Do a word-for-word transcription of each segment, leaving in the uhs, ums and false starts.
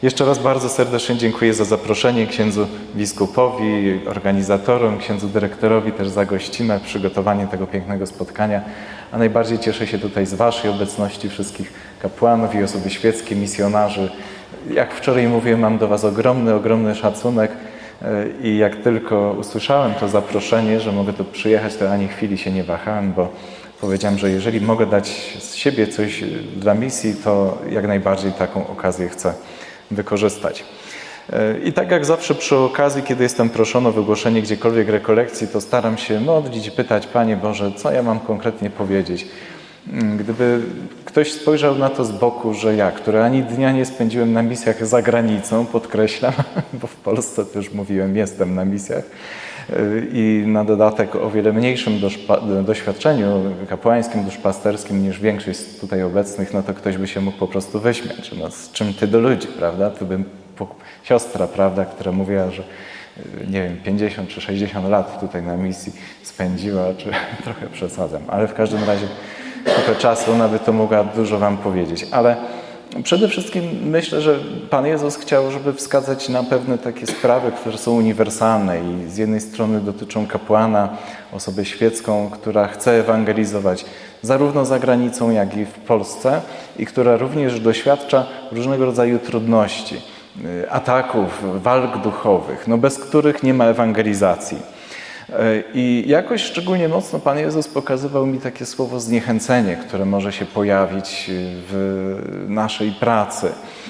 Jeszcze raz bardzo serdecznie dziękuję za zaproszenie księdzu biskupowi, organizatorom, księdzu dyrektorowi też za gościnę, przygotowanie tego pięknego spotkania. A najbardziej cieszę się tutaj z waszej obecności, wszystkich kapłanów i osoby świeckie, misjonarzy. Jak wczoraj mówiłem, mam do was ogromny, ogromny szacunek i jak tylko usłyszałem to zaproszenie, że mogę tu przyjechać, to ani chwili się nie wahałem, bo powiedziałem, że jeżeli mogę dać z siebie coś dla misji, to jak najbardziej taką okazję chcę wykorzystać. I tak jak zawsze przy okazji, kiedy jestem proszony o wygłoszenie gdziekolwiek rekolekcji, to staram się modlić, pytać, Panie Boże, co ja mam konkretnie powiedzieć. Gdyby ktoś spojrzał na to z boku, że ja, który ani dnia nie spędziłem na misjach za granicą, podkreślam, bo w Polsce też mówiłem, jestem na misjach, i na dodatek o wiele mniejszym doświadczeniu kapłańskim, duszpasterskim niż większość tutaj obecnych, no to ktoś by się mógł po prostu wyśmiać. No, z czym ty do ludzi, prawda? Tu bym siostra, prawda, która mówiła, że nie wiem, pięćdziesiąt czy sześćdziesiąt lat tutaj na misji spędziła, czy trochę przesadzam, ale w każdym razie trochę czasu ona by to mogła dużo wam powiedzieć. Ale przede wszystkim myślę, że Pan Jezus chciał, żeby wskazać na pewne takie sprawy, które są uniwersalne i z jednej strony dotyczą kapłana, osobę świecką, która chce ewangelizować zarówno za granicą, jak i w Polsce i która również doświadcza różnego rodzaju trudności, ataków, walk duchowych, no bez których nie ma ewangelizacji. I jakoś szczególnie mocno Pan Jezus pokazywał mi takie słowo zniechęcenie, które może się pojawić w naszej pracy.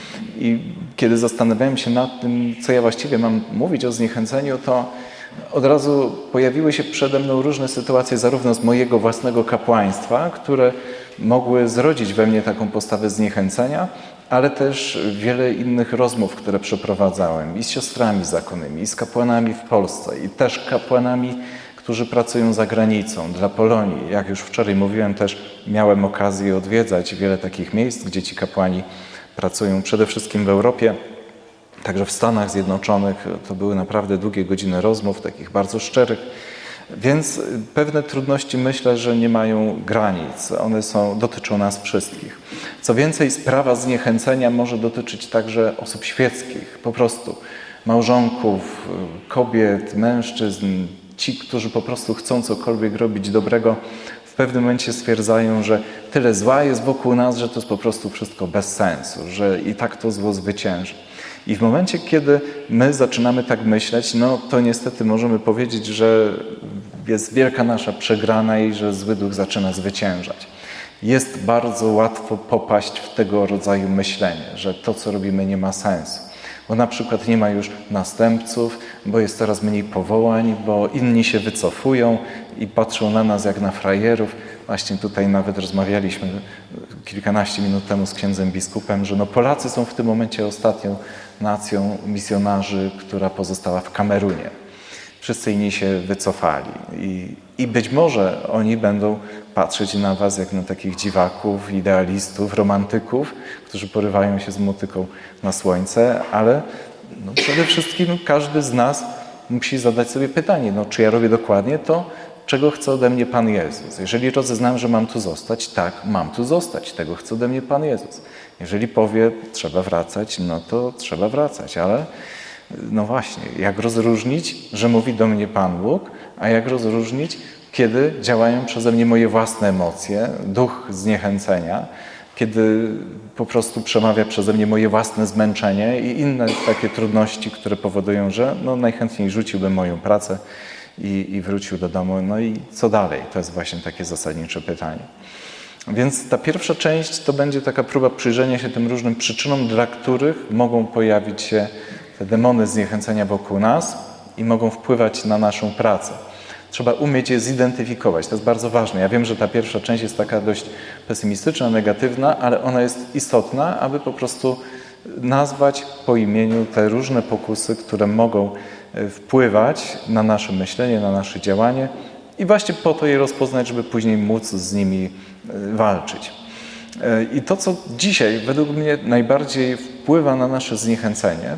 I kiedy zastanawiałem się nad tym, co ja właściwie mam mówić o zniechęceniu, to od razu pojawiły się przede mną różne sytuacje, zarówno z mojego własnego kapłaństwa, które mogły zrodzić we mnie taką postawę zniechęcenia, ale też wiele innych rozmów, które przeprowadzałem i z siostrami zakonnymi, i z kapłanami w Polsce, i też kapłanami, którzy pracują za granicą, dla Polonii. Jak już wczoraj mówiłem, też miałem okazję odwiedzać wiele takich miejsc, gdzie ci kapłani pracują przede wszystkim w Europie, także w Stanach Zjednoczonych. To były naprawdę długie godziny rozmów, takich bardzo szczerych. Więc pewne trudności myślę, że nie mają granic. One są, dotyczą nas wszystkich. Co więcej, sprawa zniechęcenia może dotyczyć także osób świeckich, po prostu małżonków, kobiet, mężczyzn. Ci, którzy po prostu chcą cokolwiek robić dobrego, w pewnym momencie stwierdzają, że tyle zła jest wokół nas, że to jest po prostu wszystko bez sensu, że i tak to zło zwycięży. I w momencie, kiedy my zaczynamy tak myśleć, no to niestety możemy powiedzieć, że jest wielka nasza przegrana i że zły duch zaczyna zwyciężać. Jest bardzo łatwo popaść w tego rodzaju myślenie, że to, co robimy, nie ma sensu. Bo na przykład nie ma już następców, bo jest coraz mniej powołań, bo inni się wycofują i patrzą na nas jak na frajerów. Właśnie tutaj nawet rozmawialiśmy kilkanaście minut temu z księdzem biskupem, że no Polacy są w tym momencie ostatnią nacją misjonarzy, która pozostała w Kamerunie. Wszyscy inni się wycofali i, i być może oni będą patrzeć na was jak na takich dziwaków, idealistów, romantyków, którzy porywają się z motyką na słońce, ale no przede wszystkim każdy z nas musi zadać sobie pytanie, no czy ja robię dokładnie to, czego chce ode mnie Pan Jezus. Jeżeli rozeznam, że mam tu zostać, tak, mam tu zostać, tego chce ode mnie Pan Jezus. Jeżeli powie, trzeba wracać, no to trzeba wracać, ale no właśnie, jak rozróżnić, że mówi do mnie Pan Bóg, a jak rozróżnić, kiedy działają przeze mnie moje własne emocje, duch zniechęcenia, kiedy po prostu przemawia przeze mnie moje własne zmęczenie i inne takie trudności, które powodują, że no najchętniej rzuciłbym moją pracę i, i wrócił do domu. No i co dalej? To jest właśnie takie zasadnicze pytanie. Więc ta pierwsza część to będzie taka próba przyjrzenia się tym różnym przyczynom, dla których mogą pojawić się te demony zniechęcenia wokół nas i mogą wpływać na naszą pracę. Trzeba umieć je zidentyfikować. To jest bardzo ważne. Ja wiem, że ta pierwsza część jest taka dość pesymistyczna, negatywna, ale ona jest istotna, aby po prostu nazwać po imieniu te różne pokusy, które mogą wpływać na nasze myślenie, na nasze działanie i właśnie po to je rozpoznać, żeby później móc z nimi walczyć. I to, co dzisiaj według mnie najbardziej wpływa na nasze zniechęcenie,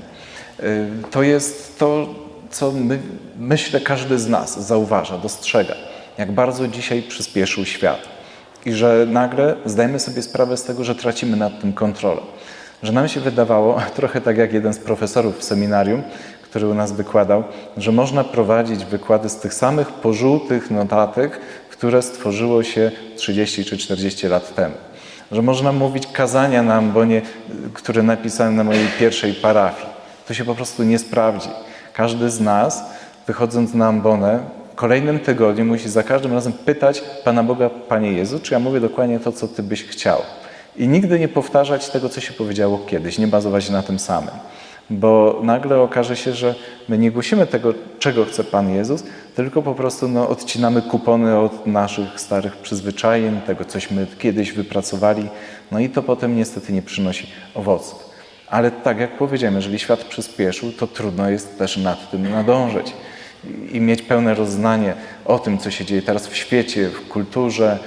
to jest to, co my, myślę każdy z nas zauważa, dostrzega, jak bardzo dzisiaj przyspieszył świat i że nagle zdajemy sobie sprawę z tego, że tracimy nad tym kontrolę, że nam się wydawało, trochę tak jak jeden z profesorów w seminarium, który u nas wykładał, że można prowadzić wykłady z tych samych pożółtych notatek, które stworzyło się trzydzieści czy czterdzieści lat temu. Że można mówić kazania na ambonie, które napisałem na mojej pierwszej parafii. To się po prostu nie sprawdzi. Każdy z nas, wychodząc na ambonę, w kolejnym tygodniu musi za każdym razem pytać Pana Boga, Panie Jezu, czy ja mówię dokładnie to, co Ty byś chciał. I nigdy nie powtarzać tego, co się powiedziało kiedyś, nie bazować na tym samym. Bo nagle okaże się, że my nie głosimy tego, czego chce Pan Jezus, tylko po prostu no, odcinamy kupony od naszych starych przyzwyczajeń, tego, cośmy kiedyś wypracowali, no i to potem niestety nie przynosi owoców. Ale tak jak powiedziałem, jeżeli świat przyspieszył, to trudno jest też nad tym nadążyć i mieć pełne rozeznanie o tym, co się dzieje teraz w świecie, w kulturze,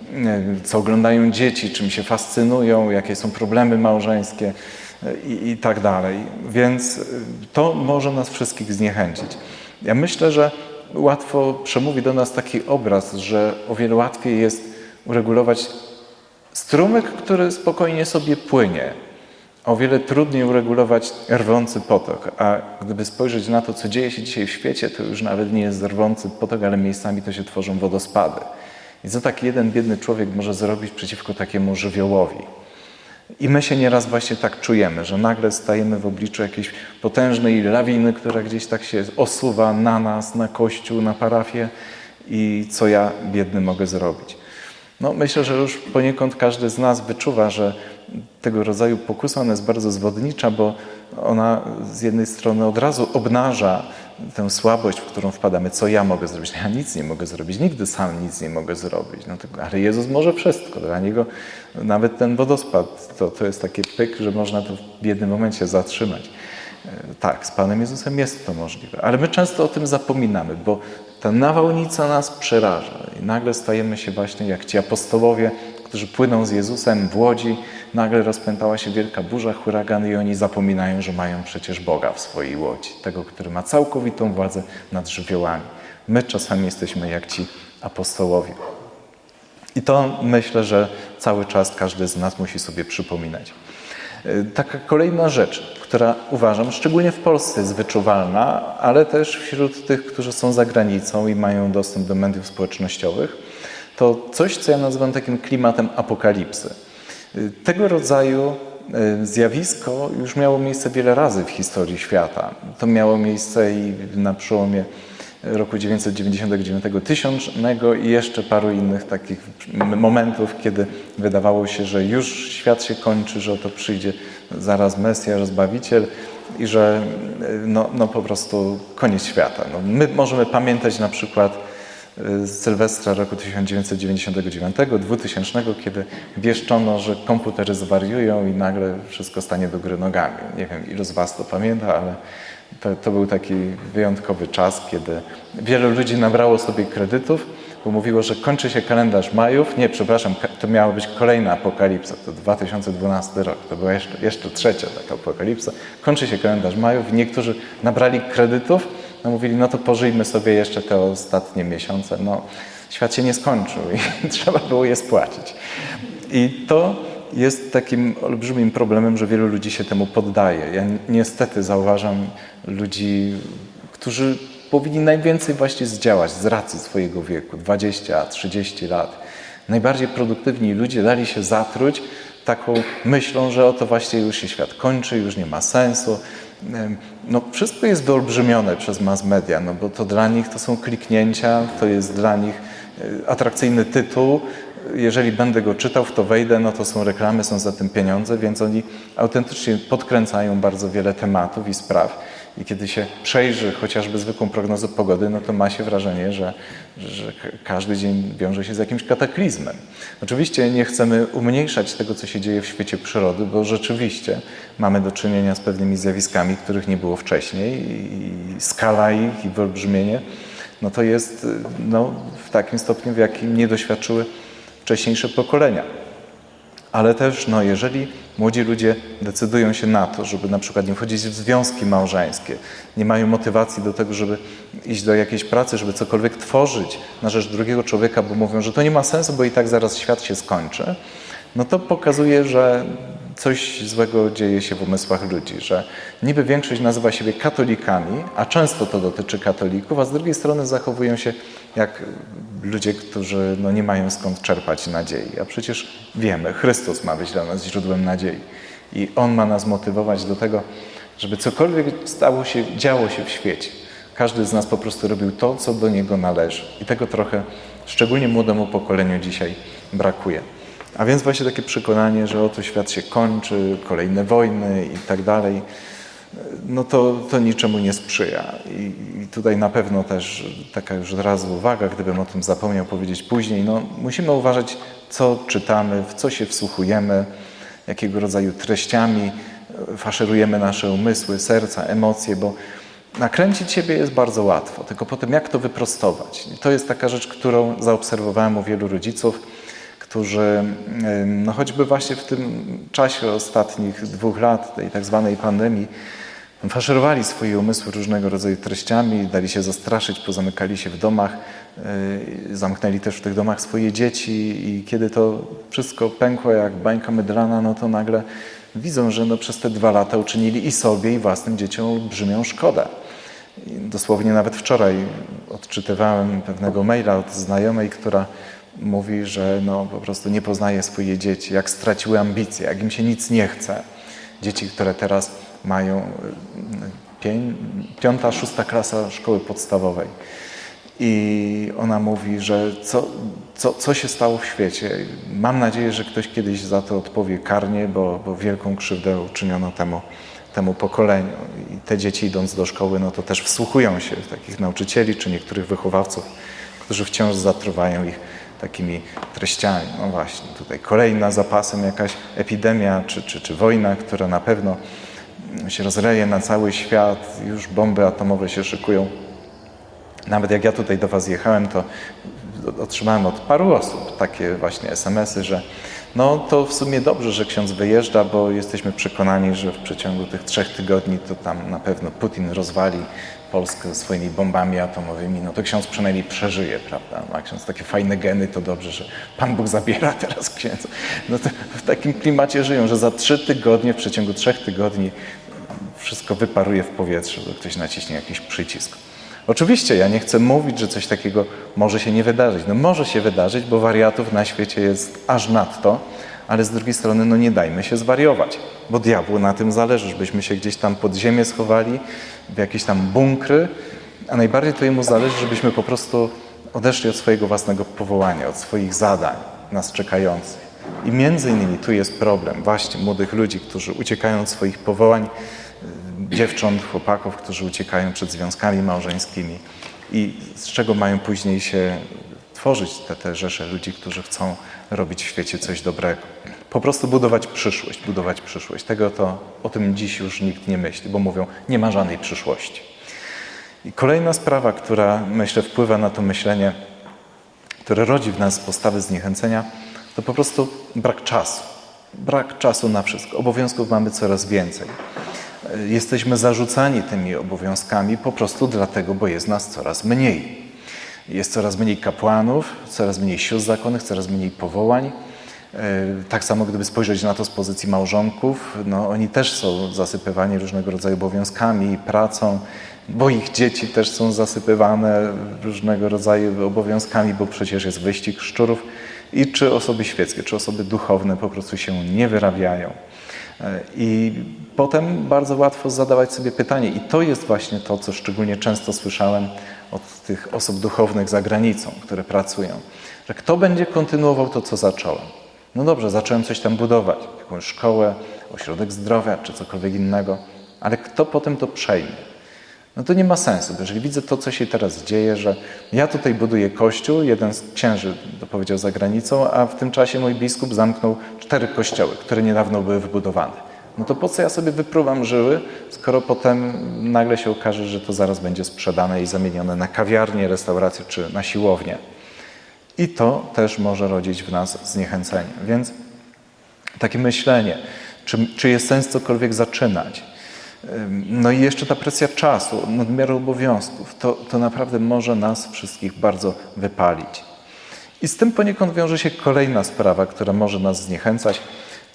co oglądają dzieci, czym się fascynują, jakie są problemy małżeńskie i, i tak dalej. Więc to może nas wszystkich zniechęcić. Ja myślę, że łatwo przemówi do nas taki obraz, że o wiele łatwiej jest uregulować strumyk, który spokojnie sobie płynie. O wiele trudniej uregulować rwący potok, a gdyby spojrzeć na to, co dzieje się dzisiaj w świecie, to już nawet nie jest rwący potok, ale miejscami to się tworzą wodospady. I co taki jeden biedny człowiek może zrobić przeciwko takiemu żywiołowi? I my się nieraz właśnie tak czujemy, że nagle stajemy w obliczu jakiejś potężnej lawiny, która gdzieś tak się osuwa na nas, na Kościół, na parafię i co ja biedny mogę zrobić? No, myślę, że już poniekąd każdy z nas wyczuwa, że tego rodzaju pokusa ona jest bardzo zwodnicza, bo ona z jednej strony od razu obnaża tę słabość, w którą wpadamy. Co ja mogę zrobić? Ja nic nie mogę zrobić, nigdy sam nic nie mogę zrobić. No to, ale Jezus może wszystko. Dla Niego nawet ten wodospad to, to jest taki pyk, że można to w jednym momencie zatrzymać. Tak, z Panem Jezusem jest to możliwe, ale my często o tym zapominamy, bo ta nawałnica nas przeraża i nagle stajemy się właśnie jak ci apostołowie, którzy płyną z Jezusem w łodzi, nagle rozpętała się wielka burza, huragan i oni zapominają, że mają przecież Boga w swojej łodzi, tego, który ma całkowitą władzę nad żywiołami. My czasami jesteśmy jak ci apostołowie. I to myślę, że cały czas każdy z nas musi sobie przypominać. Taka kolejna rzecz, która uważam, szczególnie w Polsce jest wyczuwalna, ale też wśród tych, którzy są za granicą i mają dostęp do mediów społecznościowych, to coś, co ja nazywam takim klimatem apokalipsy. Tego rodzaju zjawisko już miało miejsce wiele razy w historii świata. To miało miejsce i na przełomie roku dziewięćset dziewięćdziesiątego dziewiątego, tysiącznego i jeszcze paru innych takich momentów, kiedy wydawało się, że już świat się kończy, że oto przyjdzie zaraz Mesjasz, Zbawiciel i że no, no po prostu koniec świata. No, my możemy pamiętać na przykład z Sylwestra roku tysiąc dziewięćset dziewięćdziesiątego dziewiątego, dwutysięcznego, kiedy wieszczono, że komputery zwariują i nagle wszystko stanie do góry nogami. Nie wiem, ilu z Was to pamięta, ale to, to był taki wyjątkowy czas, kiedy wielu ludzi nabrało sobie kredytów, bo mówiło, że kończy się kalendarz Majów. Nie, przepraszam, to miała być kolejna apokalipsa. To dwa tysiące dwunasty rok. To była jeszcze, jeszcze trzecia taka apokalipsa. Kończy się kalendarz Majów i niektórzy nabrali kredytów. No mówili, no to pożyjmy sobie jeszcze te ostatnie miesiące. No, świat się nie skończył i trzeba było je spłacić. I to jest takim olbrzymim problemem, że wielu ludzi się temu poddaje. Ja niestety zauważam ludzi, którzy powinni najwięcej właśnie zdziałać z racji swojego wieku, dwadzieścia, trzydzieści lat. Najbardziej produktywni ludzie dali się zatruć taką myślą, że oto właśnie już się świat kończy, już nie ma sensu. No, wszystko jest wyolbrzymione przez mass media, no bo to dla nich to są kliknięcia, to jest dla nich atrakcyjny tytuł. Jeżeli będę go czytał, w to wejdę, no to są reklamy, są za tym pieniądze, więc oni autentycznie podkręcają bardzo wiele tematów i spraw. I kiedy się przejrzy chociażby zwykłą prognozę pogody, no to ma się wrażenie, że, że każdy dzień wiąże się z jakimś kataklizmem. Oczywiście nie chcemy umniejszać tego, co się dzieje w świecie przyrody, bo rzeczywiście mamy do czynienia z pewnymi zjawiskami, których nie było wcześniej i skala ich i wyolbrzymienie, no to jest no, w takim stopniu, w jakim nie doświadczyły wcześniejsze pokolenia. Ale też, no, jeżeli młodzi ludzie decydują się na to, żeby na przykład nie wchodzić w związki małżeńskie, nie mają motywacji do tego, żeby iść do jakiejś pracy, żeby cokolwiek tworzyć na rzecz drugiego człowieka, bo mówią, że to nie ma sensu, bo i tak zaraz świat się skończy, no to pokazuje, że coś złego dzieje się w umysłach ludzi, że niby większość nazywa siebie katolikami, a często to dotyczy katolików, a z drugiej strony zachowują się jak ludzie, którzy no, nie mają skąd czerpać nadziei. A przecież wiemy, Chrystus ma być dla nas źródłem nadziei i On ma nas motywować do tego, żeby cokolwiek stało się, działo się w świecie. Każdy z nas po prostu robił to, co do niego należy. I tego trochę, szczególnie młodemu pokoleniu dzisiaj brakuje. A więc właśnie takie przekonanie, że oto świat się kończy, kolejne wojny i tak dalej, no to, to niczemu nie sprzyja. I, I tutaj na pewno też taka już od razu uwaga, gdybym o tym zapomniał powiedzieć później, no musimy uważać, co czytamy, w co się wsłuchujemy, jakiego rodzaju treściami faszerujemy nasze umysły, serca, emocje, bo nakręcić siebie jest bardzo łatwo, tylko potem jak to wyprostować? I to jest taka rzecz, którą zaobserwowałem u wielu rodziców, którzy no choćby właśnie w tym czasie ostatnich dwóch lat, tej tak zwanej pandemii, faszerowali swoje umysły różnego rodzaju treściami, dali się zastraszyć, pozamykali się w domach, zamknęli też w tych domach swoje dzieci i kiedy to wszystko pękło jak bańka mydlana, no to nagle widzą, że no przez te dwa lata uczynili i sobie, i własnym dzieciom olbrzymią szkodę. I dosłownie nawet wczoraj odczytywałem pewnego maila od znajomej, która mówi, że no po prostu nie poznaje swoje dzieci, jak straciły ambicje, jak im się nic nie chce. Dzieci, które teraz mają pię- piąta, szósta klasa szkoły podstawowej. I ona mówi, że co, co, co się stało w świecie. Mam nadzieję, że ktoś kiedyś za to odpowie karnie, bo, bo wielką krzywdę uczyniono temu, temu pokoleniu. I te dzieci idąc do szkoły, no to też wsłuchują się w takich nauczycieli czy niektórych wychowawców, którzy wciąż zatruwają ich takimi treściami. No właśnie, tutaj kolejna zapasem jakaś epidemia czy, czy, czy wojna, która na pewno się rozleje na cały świat. Już bomby atomowe się szykują. Nawet jak ja tutaj do was jechałem, to otrzymałem od paru osób takie właśnie es em esy, że no to w sumie dobrze, że ksiądz wyjeżdża, bo jesteśmy przekonani, że w przeciągu tych trzech tygodni to tam na pewno Putin rozwali Polskę swoimi bombami atomowymi, no to ksiądz przynajmniej przeżyje, prawda? Ma ksiądz takie fajne geny, to dobrze, że Pan Bóg zabiera teraz księdza. No to w takim klimacie żyją, że za trzy tygodnie, w przeciągu trzech tygodni wszystko wyparuje w powietrze, bo ktoś naciśnie jakiś przycisk. Oczywiście ja nie chcę mówić, że coś takiego może się nie wydarzyć. No może się wydarzyć, bo wariatów na świecie jest aż nadto, ale z drugiej strony no nie dajmy się zwariować, bo diabłu na tym zależy, żebyśmy się gdzieś tam pod ziemię schowali, w jakieś tam bunkry, a najbardziej to jemu zależy, żebyśmy po prostu odeszli od swojego własnego powołania, od swoich zadań nas czekających. I między innymi tu jest problem właśnie młodych ludzi, którzy uciekają od swoich powołań, dziewcząt, chłopaków, którzy uciekają przed związkami małżeńskimi i z czego mają później się tworzyć te, te rzesze ludzi, którzy chcą robić w świecie coś dobrego. Po prostu budować przyszłość, budować przyszłość. Tego to o tym dziś już nikt nie myśli, bo mówią, nie ma żadnej przyszłości. I kolejna sprawa, która myślę wpływa na to myślenie, które rodzi w nas postawy zniechęcenia, to po prostu brak czasu. Brak czasu na wszystko. Obowiązków mamy coraz więcej. Jesteśmy zarzucani tymi obowiązkami po prostu dlatego, bo jest nas coraz mniej. Jest coraz mniej kapłanów, coraz mniej sióstr zakonnych, coraz mniej powołań. Tak samo gdyby spojrzeć na to z pozycji małżonków, no oni też są zasypywani różnego rodzaju obowiązkami, pracą, bo ich dzieci też są zasypywane różnego rodzaju obowiązkami, bo przecież jest wyścig szczurów. I czy osoby świeckie, czy osoby duchowne po prostu się nie wyrabiają. I potem bardzo łatwo zadawać sobie pytanie, i to jest właśnie to, co szczególnie często słyszałem od tych osób duchownych za granicą, które pracują, że kto będzie kontynuował to, co zacząłem. No dobrze, zacząłem coś tam budować, jakąś szkołę, ośrodek zdrowia, czy cokolwiek innego, ale kto potem to przejmie? No to nie ma sensu, bo jeżeli widzę to, co się teraz dzieje, że ja tutaj buduję kościół, jeden z księży to powiedział za granicą, a w tym czasie mój biskup zamknął cztery kościoły, które niedawno były wybudowane. No to po co ja sobie wypruwam żyły, skoro potem nagle się okaże, że to zaraz będzie sprzedane i zamienione na kawiarnię, restaurację czy na siłownię. I to też może rodzić w nas zniechęcenie. Więc takie myślenie, czy, czy jest sens cokolwiek zaczynać? No i jeszcze ta presja czasu, nadmiaru obowiązków, to, to naprawdę może nas wszystkich bardzo wypalić. I z tym poniekąd wiąże się kolejna sprawa, która może nas zniechęcać,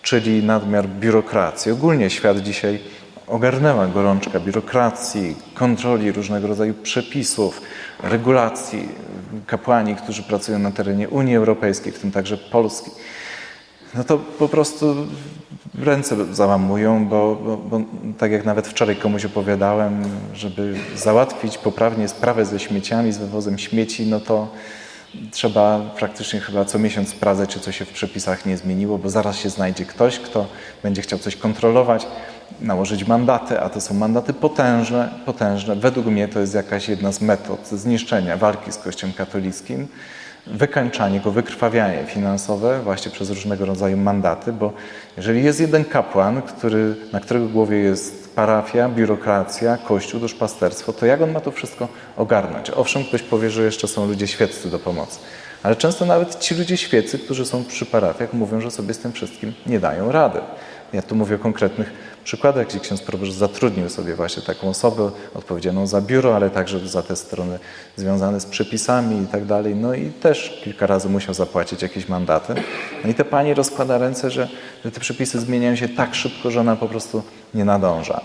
czyli nadmiar biurokracji. Ogólnie świat dzisiaj ogarnęła gorączka biurokracji, kontroli różnego rodzaju przepisów, regulacji. Kapłani, którzy pracują na terenie Unii Europejskiej, w tym także Polski, no to po prostu ręce załamują, bo, bo, bo tak jak nawet wczoraj komuś opowiadałem, żeby załatwić poprawnie sprawę ze śmieciami, z wywozem śmieci, no to trzeba praktycznie chyba co miesiąc sprawdzać, czy coś się w przepisach nie zmieniło, bo zaraz się znajdzie ktoś, kto będzie chciał coś kontrolować, nałożyć mandaty, a to są mandaty potężne, potężne. Według mnie to jest jakaś jedna z metod zniszczenia walki z Kościołem katolickim, wykańczanie go, wykrwawianie finansowe właśnie przez różnego rodzaju mandaty, bo jeżeli jest jeden kapłan, który, na którego głowie jest parafia, biurokracja, kościół, duszpasterstwo, to jak on ma to wszystko ogarnąć? Owszem, ktoś powie, że jeszcze są ludzie świeccy do pomocy, ale często nawet ci ludzie świeccy, którzy są przy parafiach, mówią, że sobie z tym wszystkim nie dają rady. Ja tu mówię o konkretnych przykładach, gdzie ksiądz proboszcz zatrudnił sobie właśnie taką osobę odpowiedzialną za biuro, ale także za te strony związane z przepisami i tak dalej. No i też kilka razy musiał zapłacić jakieś mandaty. No i te pani rozkłada ręce, że, że te przepisy zmieniają się tak szybko, że ona po prostu nie nadąża.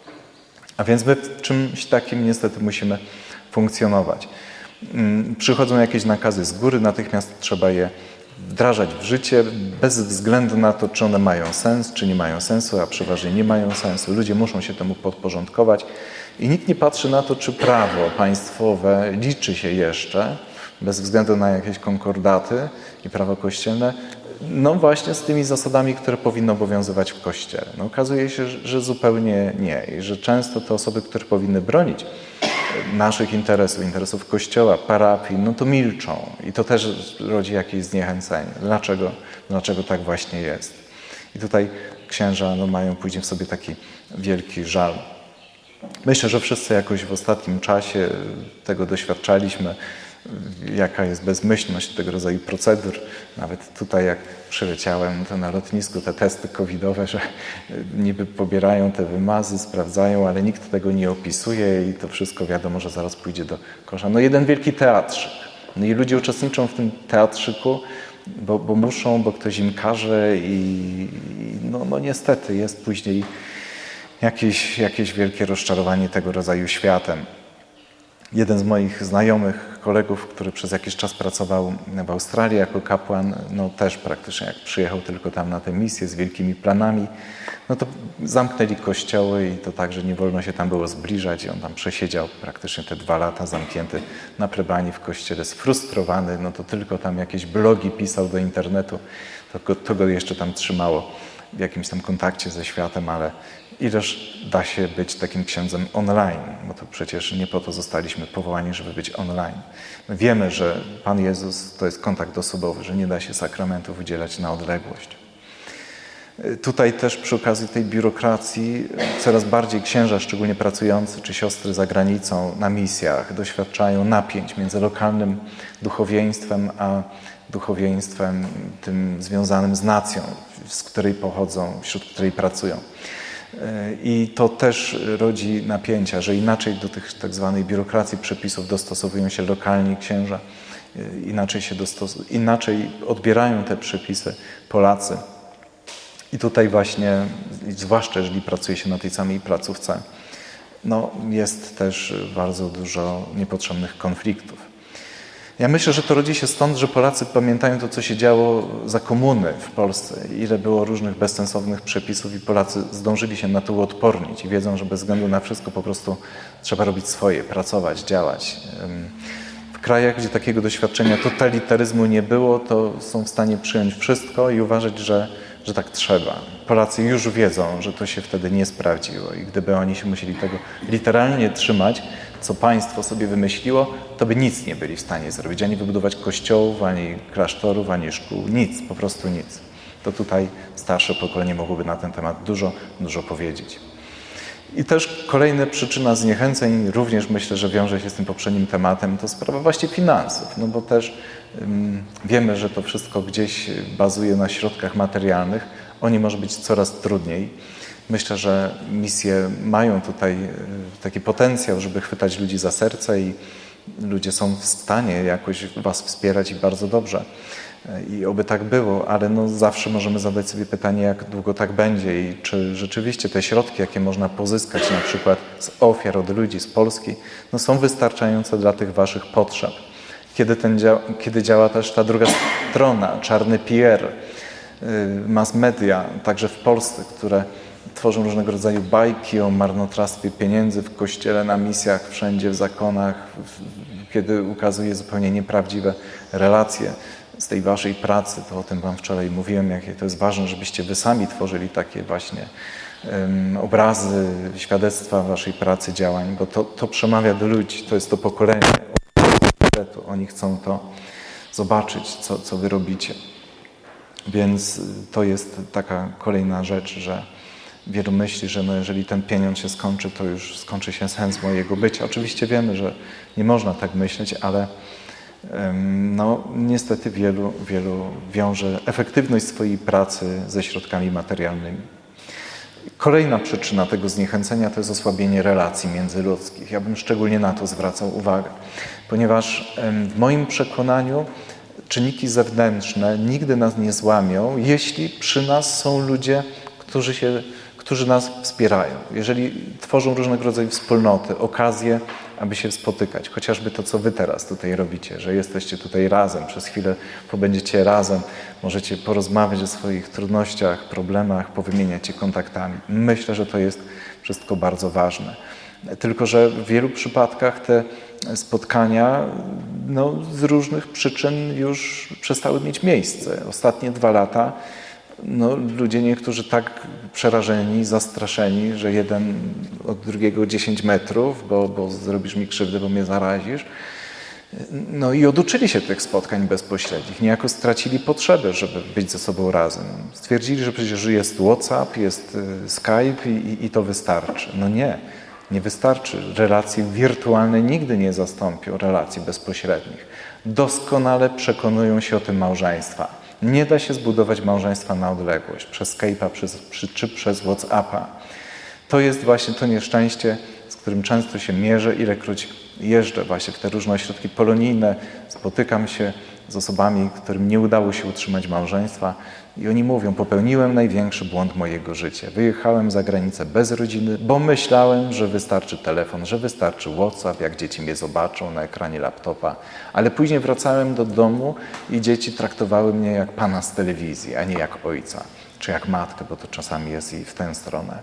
A więc my w czymś takim niestety musimy funkcjonować. Przychodzą jakieś nakazy z góry, natychmiast trzeba je wdrażać w życie bez względu na to, czy one mają sens, czy nie mają sensu, a przeważnie nie mają sensu. Ludzie muszą się temu podporządkować i nikt nie patrzy na to, czy prawo państwowe liczy się jeszcze, bez względu na jakieś konkordaty i prawo kościelne, no właśnie z tymi zasadami, które powinny obowiązywać w Kościele. No okazuje się, że zupełnie nie i że często te osoby, które powinny bronić naszych interesów, interesów Kościoła, parafii, no to milczą i to też rodzi jakieś zniechęcenie. Dlaczego, dlaczego tak właśnie jest? I tutaj księża no, mają później w sobie taki wielki żal. Myślę, że wszyscy jakoś w ostatnim czasie tego doświadczaliśmy, jaka jest bezmyślność tego rodzaju procedur. Nawet tutaj jak przyleciałem, to na lotnisku te testy covidowe, że niby pobierają te wymazy, sprawdzają, ale nikt tego nie opisuje i to wszystko wiadomo, że zaraz pójdzie do kosza. No jeden wielki teatrzyk. No i ludzie uczestniczą w tym teatrzyku, bo, bo muszą, bo ktoś im każe i, i no, no niestety jest później jakieś, jakieś wielkie rozczarowanie tego rodzaju światem. Jeden z moich znajomych, kolegów, który przez jakiś czas pracował w Australii jako kapłan, no też praktycznie jak przyjechał tylko tam na tę misję z wielkimi planami, no to zamknęli kościoły i to tak, że nie wolno się tam było zbliżać i on tam przesiedział praktycznie te dwa lata zamknięty na plebanii w kościele, sfrustrowany, no to tylko tam jakieś blogi pisał do internetu, to go, to go jeszcze tam trzymało w jakimś tam kontakcie ze światem, ale ileż da się być takim księdzem online, bo to przecież nie po to zostaliśmy powołani, żeby być online. My wiemy, że Pan Jezus to jest kontakt osobowy, że nie da się sakramentów udzielać na odległość. Tutaj też przy okazji tej biurokracji coraz bardziej księża, szczególnie pracujący, czy siostry za granicą na misjach, doświadczają napięć między lokalnym duchowieństwem, a duchowieństwem tym związanym z nacją, z której pochodzą, wśród której pracują. I to też rodzi napięcia, że inaczej do tych tak zwanej biurokracji przepisów dostosowują się lokalni księża, inaczej, się dostos- inaczej odbierają te przepisy Polacy. I tutaj właśnie, zwłaszcza jeżeli pracuje się na tej samej placówce, no jest też bardzo dużo niepotrzebnych konfliktów. Ja myślę, że to rodzi się stąd, że Polacy pamiętają to, co się działo za komuny w Polsce. Ile było różnych bezsensownych przepisów i Polacy zdążyli się na to uodpornić i wiedzą, że bez względu na wszystko po prostu trzeba robić swoje, pracować, działać. W krajach, gdzie takiego doświadczenia totalitaryzmu nie było, to są w stanie przyjąć wszystko i uważać, że, że tak trzeba. Polacy już wiedzą, że to się wtedy nie sprawdziło i gdyby oni się musieli tego literalnie trzymać, co państwo sobie wymyśliło, to by nic nie byli w stanie zrobić. Ani wybudować kościołów, ani klasztorów, ani szkół. Nic, po prostu nic. To tutaj starsze pokolenie mogłoby na ten temat dużo, dużo powiedzieć. I też kolejna przyczyna zniechęceń, również myślę, że wiąże się z tym poprzednim tematem, to sprawa właśnie finansów. No bo też um, wiemy, że to wszystko gdzieś bazuje na środkach materialnych. O nie może być coraz trudniej. Myślę, że misje mają tutaj taki potencjał, żeby chwytać ludzi za serce i ludzie są w stanie jakoś was wspierać i bardzo dobrze. i oby tak było, ale no zawsze możemy zadać sobie pytanie, jak długo tak będzie i czy rzeczywiście te środki, jakie można pozyskać na przykład z ofiar od ludzi z Polski, no są wystarczające dla tych waszych potrzeb. Kiedy, ten dzia kiedy działa też ta druga strona, czarny P R, mass media, także w Polsce, które tworzą różnego rodzaju bajki o marnotrawstwie pieniędzy w kościele, na misjach, wszędzie w zakonach, kiedy ukazuje zupełnie nieprawdziwe relacje z tej waszej pracy, to o tym wam wczoraj mówiłem, jakie to jest ważne, żebyście wy sami tworzyli takie właśnie um, obrazy, świadectwa waszej pracy, działań, bo to, to przemawia do ludzi, to jest to pokolenie, oni chcą to zobaczyć, co, co wy robicie. Więc to jest taka kolejna rzecz, że wielu myśli, że no jeżeli ten pieniądz się skończy, to już skończy się sens mojego bycia. Oczywiście wiemy, że nie można tak myśleć, ale no, niestety wielu, wielu wiąże efektywność swojej pracy ze środkami materialnymi. Kolejna przyczyna tego zniechęcenia to jest osłabienie relacji międzyludzkich. Ja bym szczególnie na to zwracał uwagę, ponieważ w moim przekonaniu czynniki zewnętrzne nigdy nas nie złamią, jeśli przy nas są ludzie, którzy, się, którzy nas wspierają. Jeżeli tworzą różnego rodzaju wspólnoty, okazje, aby się spotykać. Chociażby to, co wy teraz tutaj robicie, że jesteście tutaj razem, przez chwilę pobędziecie razem, możecie porozmawiać o swoich trudnościach, problemach, powymieniać się kontaktami. Myślę, że to jest wszystko bardzo ważne. Tylko że w wielu przypadkach te spotkania no, z różnych przyczyn już przestały mieć miejsce. Ostatnie dwa lata no, ludzie niektórzy tak przerażeni, zastraszeni, że jeden od drugiego dziesięć metrów, bo, bo zrobisz mi krzywdę, bo mnie zarazisz. No i oduczyli się tych spotkań bezpośrednich. Niejako stracili potrzebę, żeby być ze sobą razem. Stwierdzili, że przecież jest WhatsApp, jest Skype i, i to wystarczy. No nie. Nie wystarczy. Relacje wirtualne nigdy nie zastąpią relacji bezpośrednich. Doskonale przekonują się o tym małżeństwa. Nie da się zbudować małżeństwa na odległość, przez Skype'a przez, czy przez WhatsAppa. To jest właśnie to nieszczęście, z którym często się mierzę, ilekroć jeżdżę właśnie w te różne ośrodki polonijne, spotykam się z osobami, którym nie udało się utrzymać małżeństwa i oni mówią, popełniłem największy błąd mojego życia. Wyjechałem za granicę bez rodziny, bo myślałem, że wystarczy telefon, że wystarczy WhatsApp, jak dzieci mnie zobaczą na ekranie laptopa. Ale później wracałem do domu i dzieci traktowały mnie jak pana z telewizji, a nie jak ojca, czy jak matkę, bo to czasami jest i w tę stronę.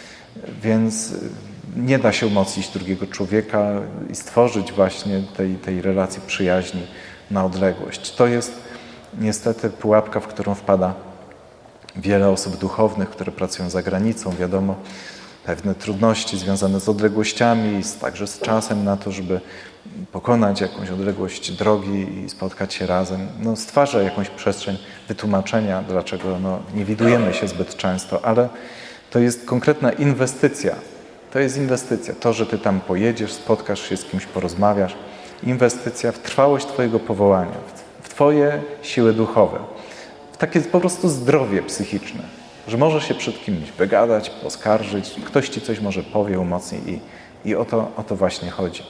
Więc nie da się umocnić drugiego człowieka i stworzyć właśnie tej, tej relacji przyjaźni na odległość. To jest niestety pułapka, w którą wpada wiele osób duchownych, które pracują za granicą. Wiadomo, pewne trudności związane z odległościami, także z czasem na to, żeby pokonać jakąś odległość drogi i spotkać się razem, no, stwarza jakąś przestrzeń wytłumaczenia, dlaczego no, nie widujemy się zbyt często, ale to jest konkretna inwestycja. To jest inwestycja. To, że ty tam pojedziesz, spotkasz się z kimś, porozmawiasz. Inwestycja w trwałość twojego powołania, w twoje siły duchowe, w takie po prostu zdrowie psychiczne, że możesz się przed kimś wygadać, poskarżyć, ktoś ci coś może powie, umocni i, i o, to, o to właśnie chodzi.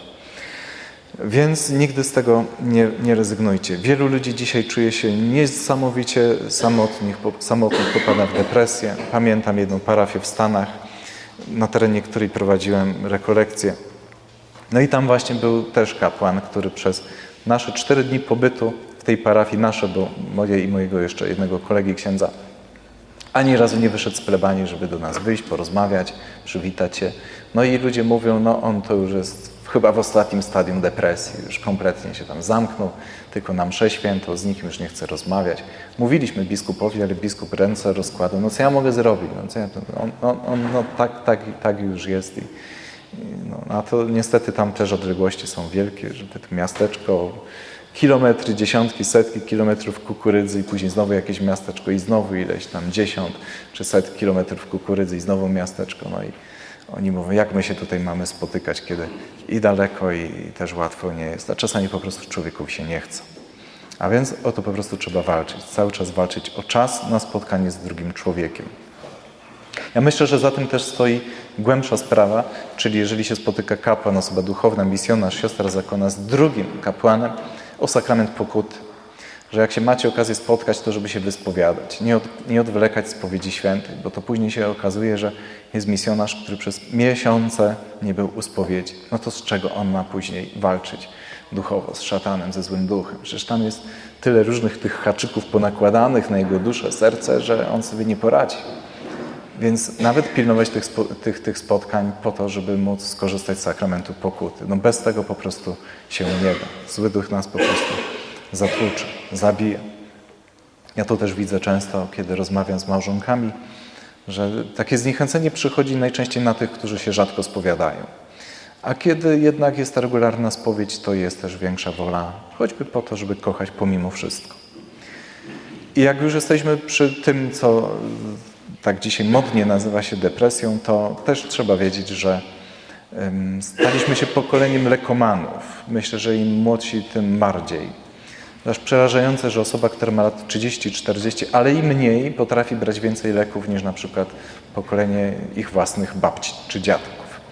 Więc nigdy z tego nie, nie rezygnujcie. Wielu ludzi dzisiaj czuje się niesamowicie samotnych, samotnych, popada w depresję. Pamiętam jedną parafię w Stanach, na terenie której prowadziłem rekolekcje. No i tam właśnie był też kapłan, który przez nasze cztery dni pobytu w tej parafii, nasze, bo moje i mojego jeszcze jednego kolegi księdza, ani razu nie wyszedł z plebanii, żeby do nas wyjść, porozmawiać, przywitać się. No i ludzie mówią, no on to już jest chyba w ostatnim stadium depresji, już kompletnie się tam zamknął, tylko na mszę świętą, z nikim już nie chce rozmawiać. Mówiliśmy biskupowi, ale biskup ręce rozkładał, no co ja mogę zrobić? No, co ja, on, on, on, no tak, tak, tak już jest. I, no, a to niestety tam też odległości są wielkie, że to miasteczko, kilometry, dziesiątki, setki kilometrów kukurydzy i później znowu jakieś miasteczko i znowu ileś tam dziesiąt czy set kilometrów kukurydzy i znowu miasteczko. No i oni mówią, jak my się tutaj mamy spotykać, kiedy i daleko, i też łatwo nie jest. A czasami po prostu człowiekowi się nie chce. A więc o to po prostu trzeba walczyć. Cały czas walczyć o czas na spotkanie z drugim człowiekiem. Ja myślę, że za tym też stoi głębsza sprawa, czyli jeżeli się spotyka kapłan, osoba duchowna, misjonarz, siostra zakonna z drugim kapłanem, o sakrament pokuty. że jak się macie okazję spotkać, to żeby się wyspowiadać, nie, od, nie odwlekać spowiedzi świętej, bo to później się okazuje, że jest misjonarz, który przez miesiące nie był u spowiedzi. No to z czego on ma później walczyć duchowo z szatanem, ze złym duchem? Przecież tam jest tyle różnych tych haczyków ponakładanych na jego duszę, serce, że on sobie nie poradzi. Więc nawet pilnować tych, spo, tych, tych spotkań po to, żeby móc skorzystać z sakramentu pokuty. No bez tego po prostu się nie da. Zły duch nas po prostu zatłucze, zabije. Ja to też widzę często, kiedy rozmawiam z małżonkami, że takie zniechęcenie przychodzi najczęściej na tych, którzy się rzadko spowiadają. A kiedy jednak jest ta regularna spowiedź, to jest też większa wola, choćby po to, żeby kochać pomimo wszystko. I jak już jesteśmy przy tym, co tak dzisiaj modnie nazywa się depresją, to też trzeba wiedzieć, że staliśmy się pokoleniem lekomanów. Myślę, że im młodsi, tym bardziej. Aż przerażające, że osoba, która ma lat trzydzieści, czterdzieści, ale i mniej, potrafi brać więcej leków niż na przykład pokolenie ich własnych babci czy dziadków.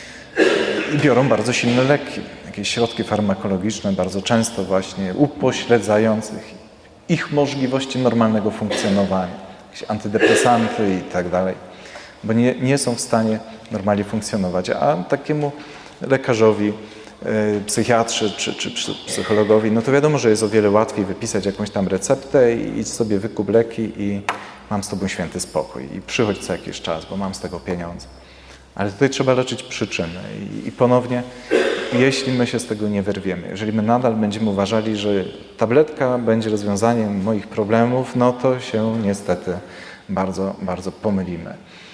I biorą bardzo silne leki, jakieś środki farmakologiczne, bardzo często właśnie upośledzających ich możliwości normalnego funkcjonowania. Jakieś antydepresanty i tak dalej, bo nie, nie są w stanie normalnie funkcjonować. A takiemu lekarzowi, psychiatrze czy, czy psychologowi, no to wiadomo, że jest o wiele łatwiej wypisać jakąś tam receptę i idź sobie wykup leki i mam z tobą święty spokój i przychodź co jakiś czas, bo mam z tego pieniądze. Ale tutaj trzeba leczyć przyczyny i, i ponownie, jeśli my się z tego nie wyrwiemy, jeżeli my nadal będziemy uważali, że tabletka będzie rozwiązaniem moich problemów, no to się niestety bardzo, bardzo pomylimy,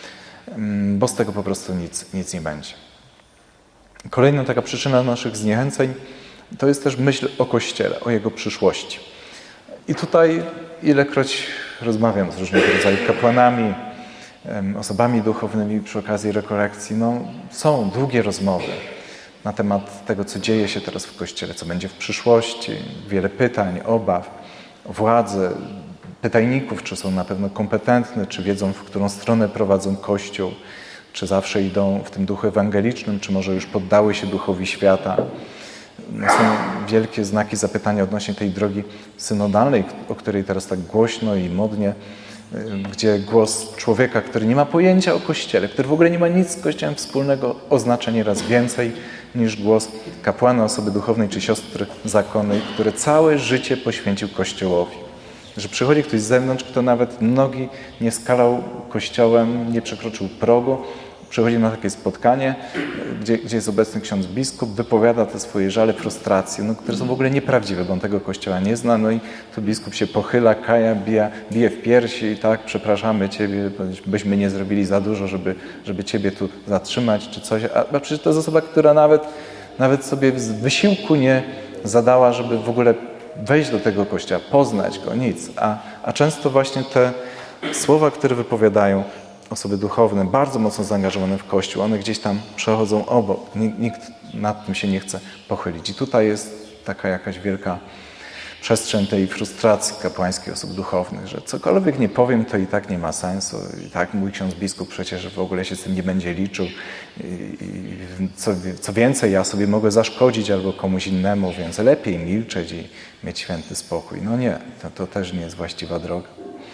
bo z tego po prostu nic, nic nie będzie. Kolejna taka przyczyna naszych zniechęceń to jest też myśl o Kościele, o jego przyszłości. I tutaj ilekroć rozmawiam z różnego rodzaju kapłanami, osobami duchownymi przy okazji rekolekcji, no są długie rozmowy na temat tego, co dzieje się teraz w Kościele, co będzie w przyszłości, wiele pytań, obaw, władzy, pytajników, czy są na pewno kompetentne, czy wiedzą, w którą stronę prowadzą Kościół, czy zawsze idą w tym duchu ewangelicznym, czy może już poddały się duchowi świata. Są wielkie znaki zapytania odnośnie tej drogi synodalnej, o której teraz tak głośno i modnie, gdzie głos człowieka, który nie ma pojęcia o Kościele, który w ogóle nie ma nic z Kościołem wspólnego, oznacza nieraz więcej niż głos kapłana, osoby duchownej czy siostry zakonnej, który całe życie poświęcił Kościołowi. Że przychodzi ktoś z zewnątrz, kto nawet nogi nie skalał Kościołem, nie przekroczył progu, przychodzi na takie spotkanie, gdzie, gdzie jest obecny ksiądz biskup, wypowiada te swoje żale, frustracje, no, które są w ogóle nieprawdziwe, bo on tego Kościoła nie zna, no i tu biskup się pochyla, kaja, bije, bije w piersi i tak, przepraszamy Ciebie, byśmy nie zrobili za dużo, żeby, żeby Ciebie tu zatrzymać, czy coś, a, a przecież to jest osoba, która nawet, nawet sobie z wysiłku nie zadała, żeby w ogóle wejść do tego Kościoła, poznać go, nic, a, a często właśnie te słowa, które wypowiadają osoby duchowne, bardzo mocno zaangażowane w Kościół, one gdzieś tam przechodzą obok. Nikt nad tym się nie chce pochylić. I tutaj jest taka jakaś wielka przestrzeń tej frustracji kapłańskiej osób duchownych, że cokolwiek nie powiem, to i tak nie ma sensu. I tak mój ksiądz biskup przecież w ogóle się z tym nie będzie liczył. I, i co, co więcej, ja sobie mogę zaszkodzić albo komuś innemu, więc lepiej milczeć i mieć święty spokój. No nie, to, to też nie jest właściwa droga.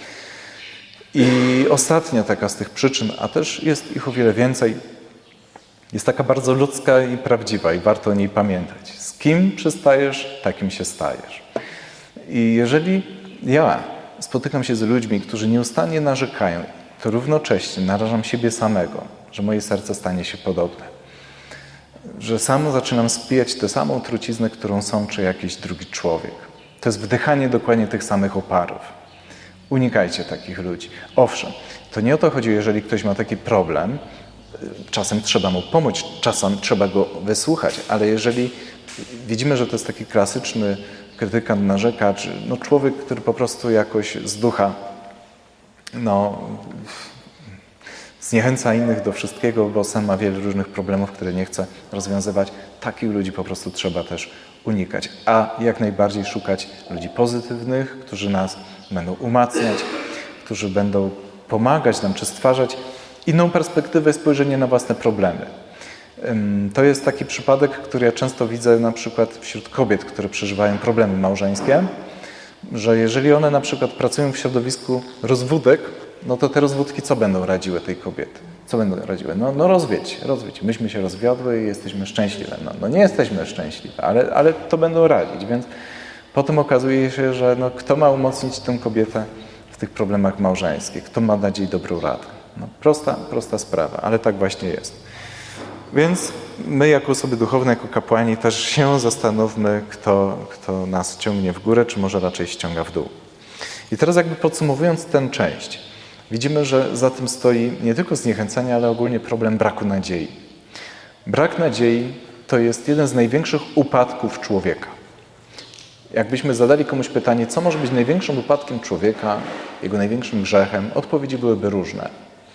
I ostatnia taka z tych przyczyn, a też jest ich o wiele więcej, jest taka bardzo ludzka i prawdziwa i warto o niej pamiętać. Z kim przystajesz, takim się stajesz. I jeżeli ja spotykam się z ludźmi, którzy nieustannie narzekają, to równocześnie narażam siebie samego, że moje serce stanie się podobne. Że sam zaczynam spijać tę samą truciznę, którą sączy jakiś drugi człowiek. To jest wdychanie dokładnie tych samych oparów. Unikajcie takich ludzi. Owszem, to nie o to chodzi, jeżeli ktoś ma taki problem, czasem trzeba mu pomóc, czasem trzeba go wysłuchać, ale jeżeli widzimy, że to jest taki klasyczny krytykant, narzekacz, no człowiek, który po prostu jakoś z ducha no, zniechęca innych do wszystkiego, bo sam ma wiele różnych problemów, które nie chce rozwiązywać, takich ludzi po prostu trzeba też unikać, a jak najbardziej szukać ludzi pozytywnych, którzy nas będą umacniać, którzy będą pomagać nam, czy stwarzać inną perspektywę, spojrzenie na własne problemy. To jest taki przypadek, który ja często widzę na przykład wśród kobiet, które przeżywają problemy małżeńskie, że jeżeli one na przykład pracują w środowisku rozwódek, no to te rozwódki co będą radziły tej kobiety? Co będą radziły? No, no rozwiedź, rozwiedź. Myśmy się rozwiodły i jesteśmy szczęśliwe. No, no nie jesteśmy szczęśliwe, ale, ale to będą radzić, więc potem okazuje się, że no, kto ma umocnić tę kobietę w tych problemach małżeńskich? Kto ma dać jej dobrą radę? No, prosta, prosta sprawa, ale tak właśnie jest. Więc my jako osoby duchowne, jako kapłani też się zastanówmy, kto, kto nas ciągnie w górę, czy może raczej ściąga w dół. I teraz jakby podsumowując tę część, widzimy, że za tym stoi nie tylko zniechęcenie, ale ogólnie problem braku nadziei. Brak nadziei to jest jeden z największych upadków człowieka. Jakbyśmy zadali komuś pytanie, co może być największym upadkiem człowieka, jego największym grzechem, odpowiedzi byłyby różne.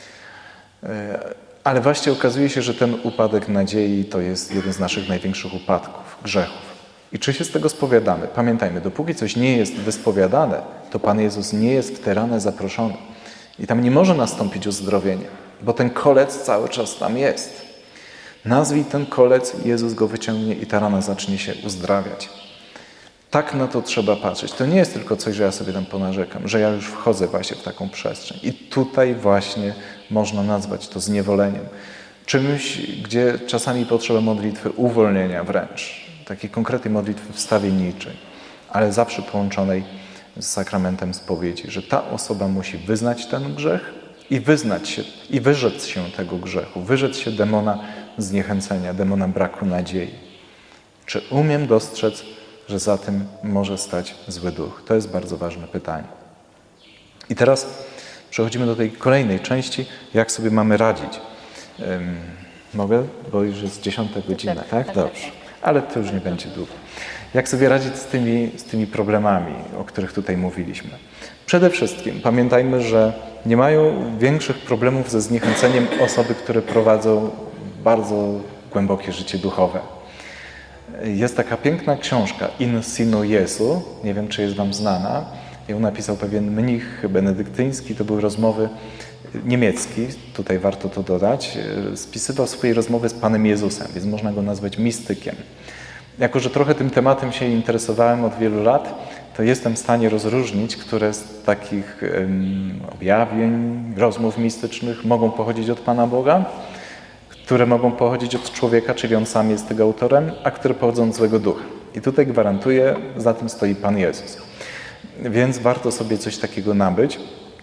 Ale właśnie okazuje się, że ten upadek nadziei to jest jeden z naszych największych upadków, grzechów. I czy się z tego spowiadamy? Pamiętajmy, dopóki coś nie jest wyspowiadane, to Pan Jezus nie jest w tę ranę zaproszony. I tam nie może nastąpić uzdrowienie, bo ten kolec cały czas tam jest. Nazwij ten kolec, Jezus go wyciągnie i ta rana zacznie się uzdrawiać. Tak na to trzeba patrzeć. To nie jest tylko coś, że ja sobie tam ponarzekam, że ja już wchodzę właśnie w taką przestrzeń. I tutaj właśnie można nazwać to zniewoleniem. Czymś, gdzie czasami potrzeba modlitwy uwolnienia wręcz. Takiej konkretnej modlitwy wstawienniczej, ale zawsze połączonej z sakramentem spowiedzi, że ta osoba musi wyznać ten grzech i wyznać się, i wyrzec się tego grzechu, wyrzec się demona zniechęcenia, demona braku nadziei. Czy umiem dostrzec, że za tym może stać zły duch? To jest bardzo ważne pytanie. I teraz przechodzimy do tej kolejnej części, jak sobie mamy radzić. Um, mogę? Bo już jest dziesiąta godzina, tak? tak? Dobrze. Ale to już nie będzie długo. Jak sobie radzić z tymi, z tymi problemami, o których tutaj mówiliśmy? Przede wszystkim pamiętajmy, że nie mają większych problemów ze zniechęceniem osoby, które prowadzą bardzo głębokie życie duchowe. Jest taka piękna książka In Sinu Jesu, nie wiem, czy jest wam znana. Ją napisał pewien mnich benedyktyński, to były rozmowy niemiecki, tutaj warto to dodać, spisywał swoje rozmowy z Panem Jezusem, więc można go nazwać mistykiem. Jako że trochę tym tematem się interesowałem od wielu lat, to jestem w stanie rozróżnić, które z takich um, objawień, rozmów mistycznych mogą pochodzić od Pana Boga, które mogą pochodzić od człowieka, czyli on sam jest tego autorem, a które pochodzą od złego ducha. I tutaj gwarantuję, za tym stoi Pan Jezus. Więc warto sobie coś takiego nabyć.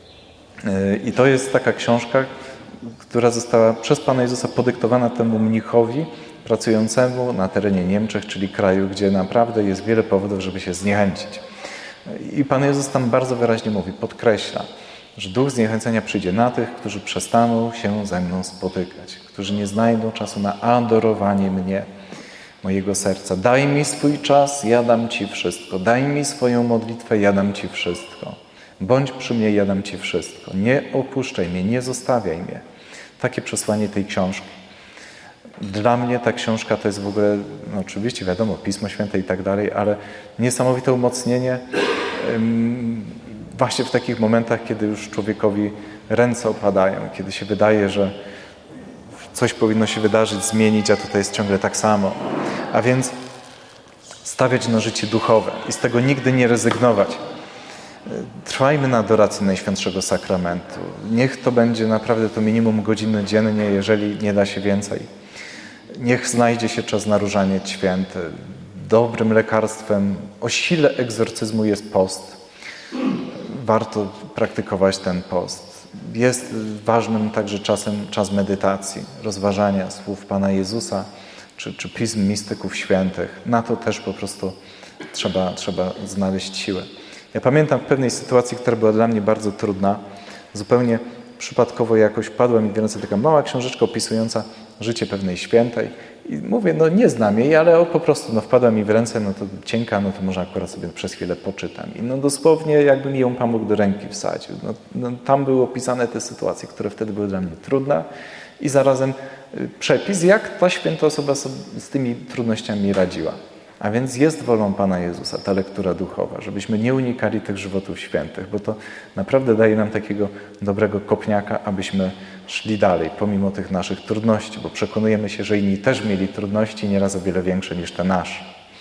I to jest taka książka, która została przez Pana Jezusa podyktowana temu mnichowi pracującemu na terenie Niemczech, czyli kraju, gdzie naprawdę jest wiele powodów, żeby się zniechęcić. I Pan Jezus tam bardzo wyraźnie mówi, podkreśla, że duch zniechęcenia przyjdzie na tych, którzy przestaną się ze mną spotykać, którzy nie znajdą czasu na adorowanie mnie, mojego serca. Daj mi swój czas, ja dam Ci wszystko. Daj mi swoją modlitwę, ja dam Ci wszystko. Bądź przy mnie, ja dam Ci wszystko. Nie opuszczaj mnie, nie zostawiaj mnie. Takie przesłanie tej książki. Dla mnie ta książka to jest w ogóle, no oczywiście wiadomo, Pismo Święte i tak dalej, ale niesamowite umocnienie um, właśnie w takich momentach, kiedy już człowiekowi ręce opadają, kiedy się wydaje, że coś powinno się wydarzyć, zmienić, a tutaj jest ciągle tak samo. A więc stawiać na życie duchowe i z tego nigdy nie rezygnować. Trwajmy na adoracji Najświętszego Sakramentu. Niech to będzie naprawdę to minimum godziny dziennie, jeżeli nie da się więcej. Niech znajdzie się czas na różaniec święty. Dobrym lekarstwem o sile egzorcyzmu jest post. Warto praktykować ten post. Jest ważnym także czasem czas medytacji, rozważania słów Pana Jezusa czy, czy pism mistyków świętych. Na to też po prostu trzeba, trzeba znaleźć siłę. Ja pamiętam w pewnej sytuacji, która była dla mnie bardzo trudna, zupełnie przypadkowo jakoś padła mi w ręce taka mała książeczka opisująca życie pewnej świętej i mówię, no nie znam jej, ale po prostu no, wpadła mi w ręce, no to cienka, no to może akurat sobie przez chwilę poczytam. I no dosłownie jakby mi ją Pan Bóg do ręki wsadził. No, no, tam były opisane te sytuacje, które wtedy były dla mnie trudne i zarazem przepis, jak ta święta osoba sobie z tymi trudnościami radziła. A więc jest wolą Pana Jezusa ta lektura duchowa, żebyśmy nie unikali tych żywotów świętych, bo to naprawdę daje nam takiego dobrego kopniaka, abyśmy szli dalej, pomimo tych naszych trudności, bo przekonujemy się, że inni też mieli trudności, nieraz o wiele większe niż te nasze.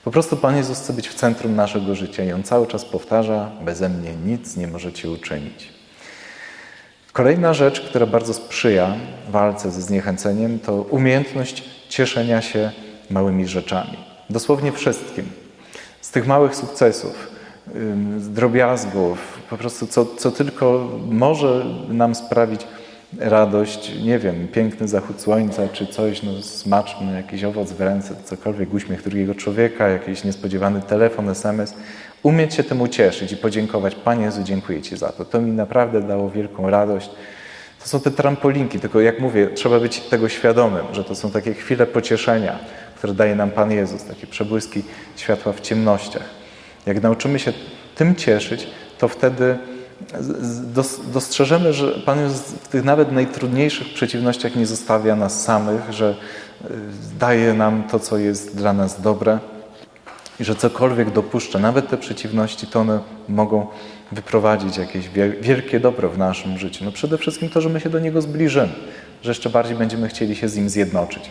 Po prostu Pan Jezus chce być w centrum naszego życia i On cały czas powtarza: beze mnie nic nie możecie uczynić. Kolejna rzecz, która bardzo sprzyja walce ze zniechęceniem, to umiejętność cieszenia się małymi rzeczami. Dosłownie wszystkim. Z tych małych sukcesów, z drobiazgów, po prostu co, co tylko może nam sprawić radość, nie wiem, piękny zachód słońca, czy coś, no smaczny, jakiś owoc w ręce, cokolwiek, uśmiech drugiego człowieka, jakiś niespodziewany telefon, es em es. Umieć się temu cieszyć i podziękować: Panie Jezu, dziękuję Ci za to. To mi naprawdę dało wielką radość. To są te trampolinki, tylko jak mówię, trzeba być tego świadomym, że to są takie chwile pocieszenia, które daje nam Pan Jezus, takie przebłyski światła w ciemnościach. Jak nauczymy się tym cieszyć, to wtedy dostrzeżemy, że Pan Jezus w tych nawet najtrudniejszych przeciwnościach nie zostawia nas samych, że daje nam to, co jest dla nas dobre i że cokolwiek dopuszcza, nawet te przeciwności, to one mogą wyprowadzić jakieś wielkie dobro w naszym życiu. No przede wszystkim to, że my się do Niego zbliżymy, że jeszcze bardziej będziemy chcieli się z Nim zjednoczyć.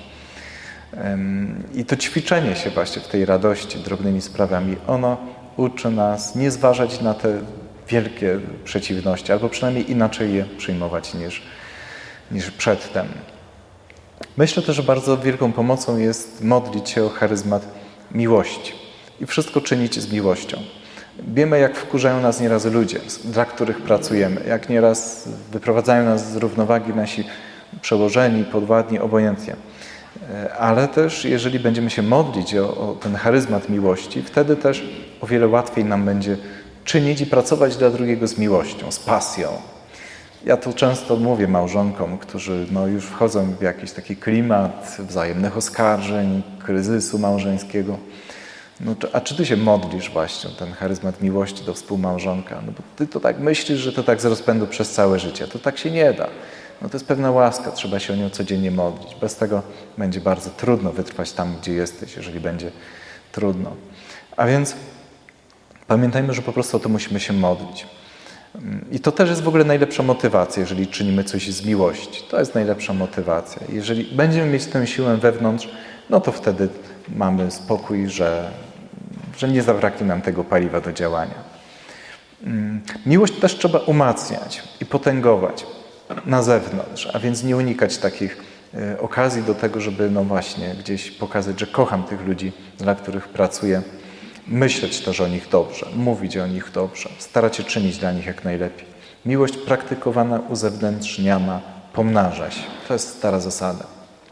I to ćwiczenie się właśnie w tej radości drobnymi sprawami, ono uczy nas nie zważać na te wielkie przeciwności, albo przynajmniej inaczej je przyjmować niż, niż przedtem. Myślę też, że bardzo wielką pomocą jest modlić się o charyzmat miłości i wszystko czynić z miłością. Wiemy, jak wkurzają nas nieraz ludzie, dla których pracujemy, jak nieraz wyprowadzają nas z równowagi nasi przełożeni, podwładni, obojętnie. Ale też, jeżeli będziemy się modlić o, o ten charyzmat miłości, wtedy też o wiele łatwiej nam będzie czynić i pracować dla drugiego z miłością, z pasją. Ja tu często mówię małżonkom, którzy no, już wchodzą w jakiś taki klimat wzajemnych oskarżeń, kryzysu małżeńskiego. No, a czy ty się modlisz właśnie o ten charyzmat miłości do współmałżonka? No bo ty to tak myślisz, że to tak z rozpędu przez całe życie. To tak się nie da. No to jest pewna łaska, trzeba się o nią codziennie modlić. Bez tego będzie bardzo trudno wytrwać tam, gdzie jesteś, jeżeli będzie trudno. A więc pamiętajmy, że po prostu o to musimy się modlić. I to też jest w ogóle najlepsza motywacja, jeżeli czynimy coś z miłości. To jest najlepsza motywacja. Jeżeli będziemy mieć tę siłę wewnątrz, no to wtedy mamy spokój, że, że nie zabraknie nam tego paliwa do działania. Miłość też trzeba umacniać i potęgować na zewnątrz, a więc nie unikać takich y, okazji do tego, żeby no właśnie gdzieś pokazać, że kocham tych ludzi, dla których pracuję, myśleć też o nich dobrze, mówić o nich dobrze, starać się czynić dla nich jak najlepiej. Miłość praktykowana, uzewnętrzniana pomnaża się. To jest stara zasada.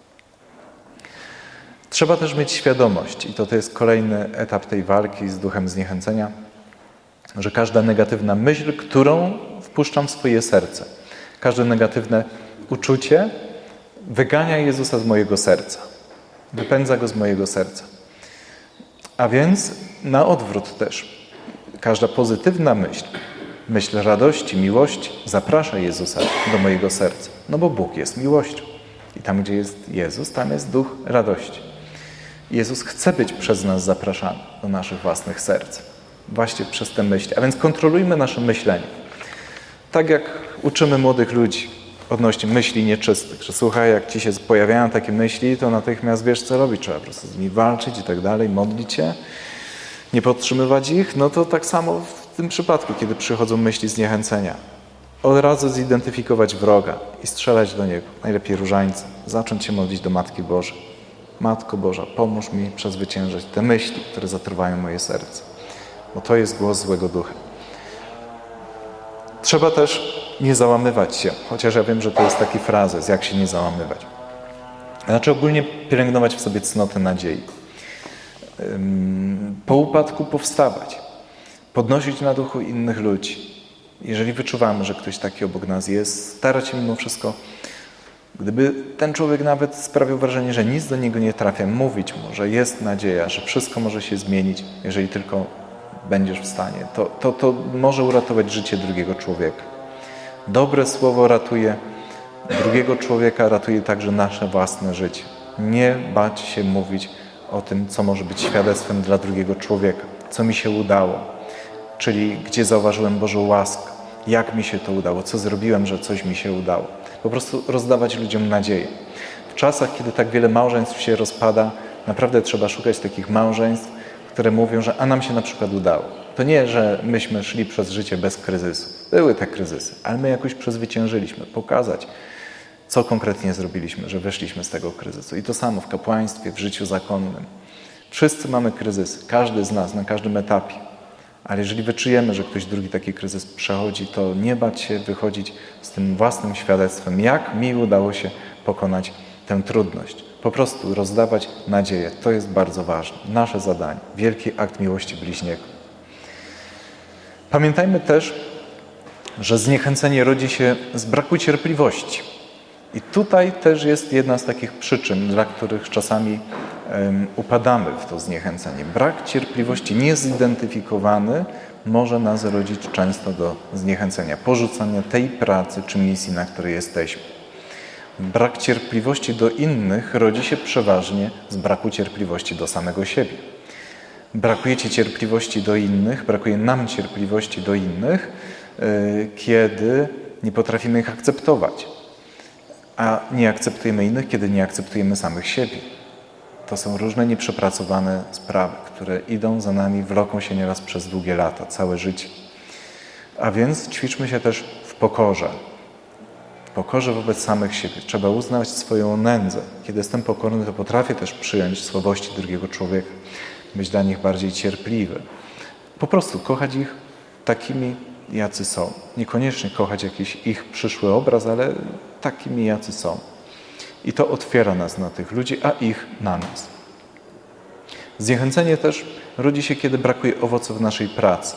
Trzeba też mieć świadomość, i to, to jest kolejny etap tej walki z duchem zniechęcenia, że każda negatywna myśl, którą wpuszczam w swoje serce, każde negatywne uczucie wygania Jezusa z mojego serca. Wypędza Go z mojego serca. A więc na odwrót też. Każda pozytywna myśl, myśl radości, miłości, zaprasza Jezusa do mojego serca. No bo Bóg jest miłością. I tam, gdzie jest Jezus, tam jest duch radości. Jezus chce być przez nas zapraszany do naszych własnych serc. Właśnie przez te myśli. A więc kontrolujmy nasze myślenie. Tak jak uczymy młodych ludzi odnośnie myśli nieczystych, że słuchaj, jak ci się pojawiają takie myśli, to natychmiast wiesz, co robić. Trzeba po prostu z nimi walczyć i tak dalej, modlić się, nie podtrzymywać ich. No to tak samo w tym przypadku, kiedy przychodzą myśli zniechęcenia. Od razu zidentyfikować wroga i strzelać do niego. Najlepiej różańcem. Zacząć się modlić do Matki Bożej. Matko Boża, pomóż mi przezwyciężyć te myśli, które zatruwają moje serce. Bo to jest głos złego ducha. Trzeba też nie załamywać się, chociaż ja wiem, że to jest taki frazes, jak się nie załamywać. Znaczy ogólnie pielęgnować w sobie cnotę nadziei. Po upadku powstawać, podnosić na duchu innych ludzi. Jeżeli wyczuwamy, że ktoś taki obok nas jest, starać się mimo wszystko, gdyby ten człowiek nawet sprawiał wrażenie, że nic do niego nie trafia, mówić mu, że jest nadzieja, że wszystko może się zmienić, jeżeli tylko będziesz w stanie. To, to, to może uratować życie drugiego człowieka. Dobre słowo ratuje drugiego człowieka, ratuje także nasze własne życie. Nie bać się mówić o tym, co może być świadectwem dla drugiego człowieka, co mi się udało, czyli gdzie zauważyłem Bożą łaskę, jak mi się to udało, co zrobiłem, że coś mi się udało. Po prostu rozdawać ludziom nadzieję. W czasach, kiedy tak wiele małżeństw się rozpada, naprawdę trzeba szukać takich małżeństw, w które mówią, że a nam się na przykład udało. To nie, że myśmy szli przez życie bez kryzysu. Były te kryzysy, ale my jakoś przezwyciężyliśmy. Pokazać, co konkretnie zrobiliśmy, że wyszliśmy z tego kryzysu. I to samo w kapłaństwie, w życiu zakonnym. Wszyscy mamy kryzysy, każdy z nas na każdym etapie. Ale jeżeli wyczujemy, że ktoś drugi taki kryzys przechodzi, to nie bać się wychodzić z tym własnym świadectwem, jak mi udało się pokonać tę trudność. Po prostu rozdawać nadzieję. To jest bardzo ważne. Nasze zadanie. Wielki akt miłości bliźniego. Pamiętajmy też, że zniechęcenie rodzi się z braku cierpliwości. I tutaj też jest jedna z takich przyczyn, dla których czasami um, upadamy w to zniechęcenie. Brak cierpliwości niezidentyfikowany może nas rodzić często do zniechęcenia, porzucania tej pracy czy misji, na której jesteśmy. Brak cierpliwości do innych rodzi się przeważnie z braku cierpliwości do samego siebie. Brakuje ci cierpliwości do innych, brakuje nam cierpliwości do innych, yy, kiedy nie potrafimy ich akceptować. A nie akceptujemy innych, kiedy nie akceptujemy samych siebie. To są różne nieprzepracowane sprawy, które idą za nami, wloką się nieraz przez długie lata, całe życie. A więc ćwiczmy się też w pokorze. W pokorze wobec samych siebie. Trzeba uznać swoją nędzę. Kiedy jestem pokorny, to potrafię też przyjąć słabości drugiego człowieka, być dla nich bardziej cierpliwy. Po prostu kochać ich takimi, jacy są. Niekoniecznie kochać jakiś ich przyszły obraz, ale takimi, jacy są. I to otwiera nas na tych ludzi, a ich na nas. Zniechęcenie też rodzi się, kiedy brakuje owoców w naszej pracy.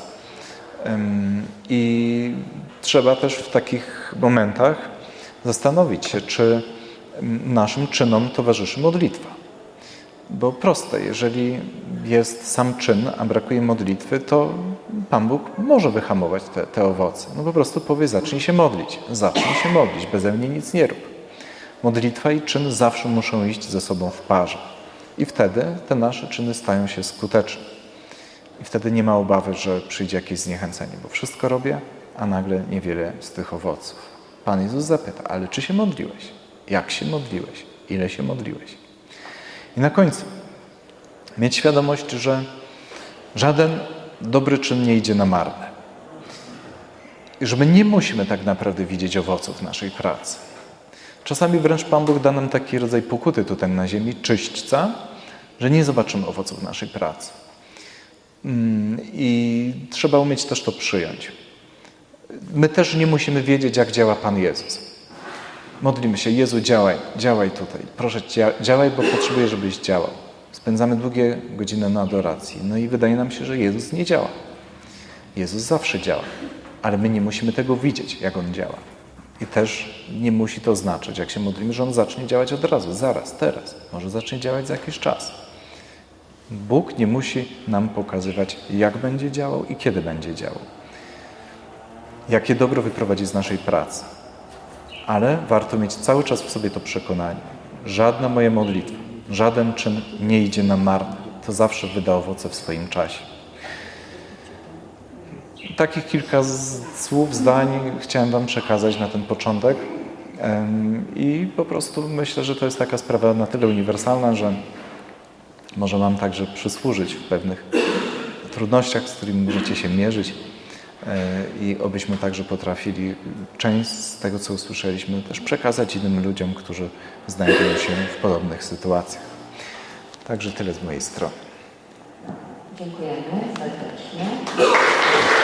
I trzeba też w takich momentach zastanowić się, czy naszym czynom towarzyszy modlitwa. Bo proste, jeżeli jest sam czyn, a brakuje modlitwy, to Pan Bóg może wyhamować te, te owoce. No po prostu powie, zacznij się modlić. Zacznij się modlić, beze mnie nic nie rób. Modlitwa i czyn zawsze muszą iść ze sobą w parze. I wtedy te nasze czyny stają się skuteczne. I wtedy nie ma obawy, że przyjdzie jakieś zniechęcenie, bo wszystko robię, a nagle niewiele z tych owoców. Pan Jezus zapyta, ale czy się modliłeś? Jak się modliłeś? Ile się modliłeś? I na końcu mieć świadomość, że żaden dobry czyn nie idzie na marne. I że my nie musimy tak naprawdę widzieć owoców naszej pracy. Czasami wręcz Pan Bóg da nam taki rodzaj pokuty tutaj na ziemi, czyśćca, że nie zobaczymy owoców naszej pracy. I trzeba umieć też to przyjąć. My też nie musimy wiedzieć, jak działa Pan Jezus. Modlimy się, Jezu, działaj, działaj tutaj. Proszę, działaj, bo potrzebuję, żebyś działał. Spędzamy długie godziny na adoracji. No i wydaje nam się, że Jezus nie działa. Jezus zawsze działa, ale my nie musimy tego widzieć, jak On działa. I też nie musi to znaczyć, jak się modlimy, że On zacznie działać od razu, zaraz, teraz. Może zacznie działać za jakiś czas. Bóg nie musi nam pokazywać, jak będzie działał i kiedy będzie działał. Jakie dobro wyprowadzi z naszej pracy. Ale warto mieć cały czas w sobie to przekonanie. Żadna moja modlitwa, żaden czyn nie idzie na marne. To zawsze wyda owoce w swoim czasie. Takich kilka słów, zdań chciałem Wam przekazać na ten początek. I po prostu myślę, że to jest taka sprawa na tyle uniwersalna, że może Wam także przysłużyć w pewnych trudnościach, z którymi możecie się mierzyć. I obyśmy także potrafili część z tego, co usłyszeliśmy, też przekazać innym ludziom, którzy znajdują się w podobnych sytuacjach. Także tyle z mojej strony. Dziękujemy serdecznie.